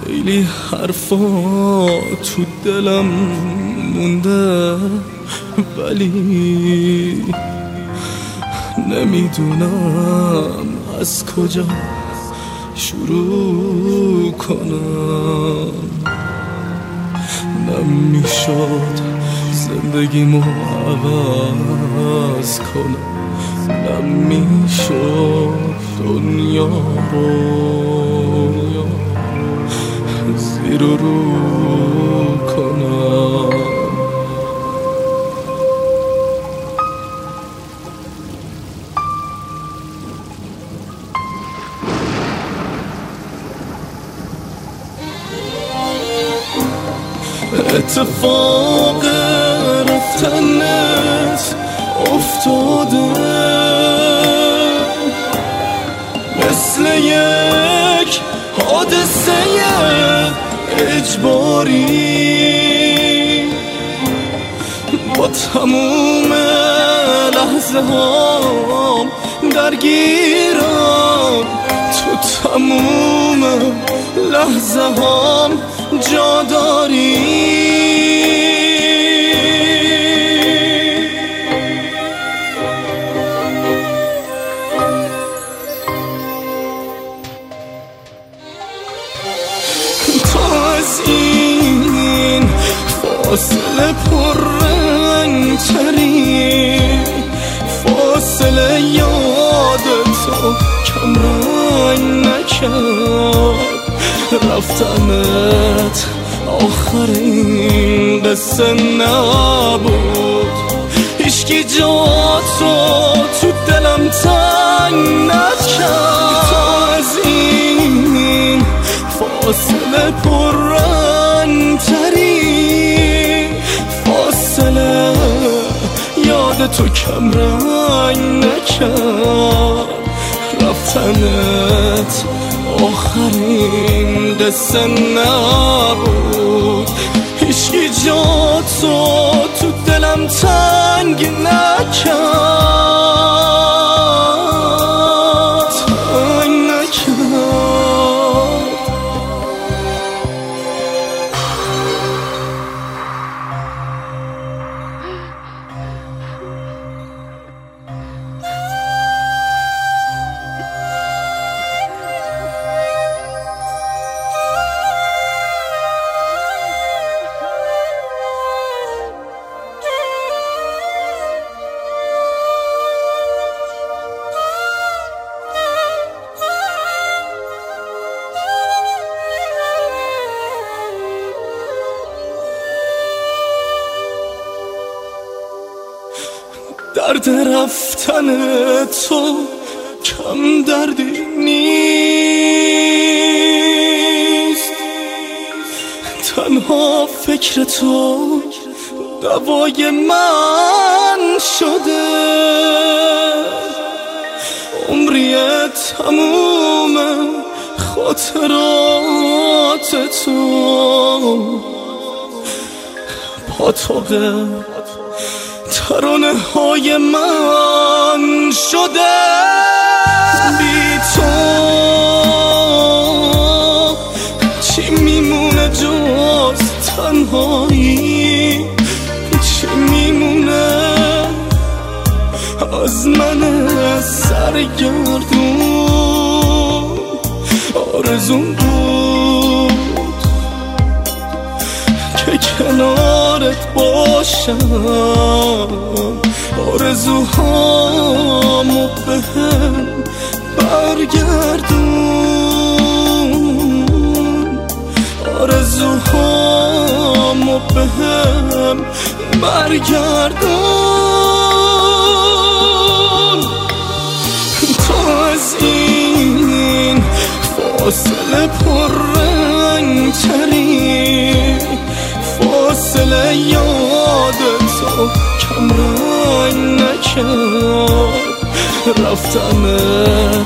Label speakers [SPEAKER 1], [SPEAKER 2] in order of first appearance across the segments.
[SPEAKER 1] خیلی حرفا تو دلم مونده، ولی نمیدونم از کجا شروع کنم. نمیشد زندگیمو عوض کنم، نمیشد دنیا رو زیر و رو کنم. اتفاق رفتنت افتاده مثل یک حادثه اجباری، با تموم لحظه هام درگیرم، تو تموم لحظه هام جا داری. از این فاصله پررنگ‌تری، فاصله یادتو کمرنگ نکرد. رفتنت آخرین قصه نبود، هیچکی جاتو تو دلم تنگ نکرد. از این فاصله پررنگ‌تری، فاصله یادتو کمرنگ نکرد. رفتنت آخرین قصه نبود، هیچکی جاتو تو دلم تنگ نکرد، تنگ نکرد. درد رفتن تو کم دردی نیست، تنها فکر تو دوای من شده. عمری تموم خاطرات تو پاتوقه ترانه های من شده. بی تو چی میمونه جز تنهایی، چی میمونه از من سرگردون. آرزوم بود که کنارت باشم، آرزوهامو بهم برگردون، آرزوهامو بهم برگردون. تو از این فاصله پررنگ‌تری، فاصله یادتو کمرنگ نکرد. رفتنت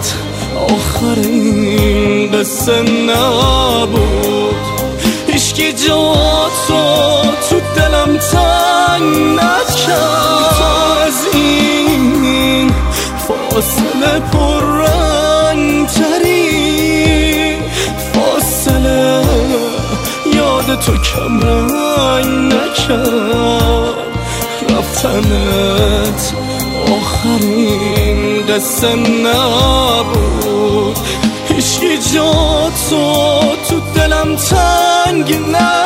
[SPEAKER 1] آخرین قصه نبود، هیچکی جاتو تو دلم تنگ نکرد. از این فاصله پررنگ‌تری، فاصله تو کم رنگ نکرد رفتنت آخرین قصه نبود. هیچکی جا تو دلم تنگ نکرد.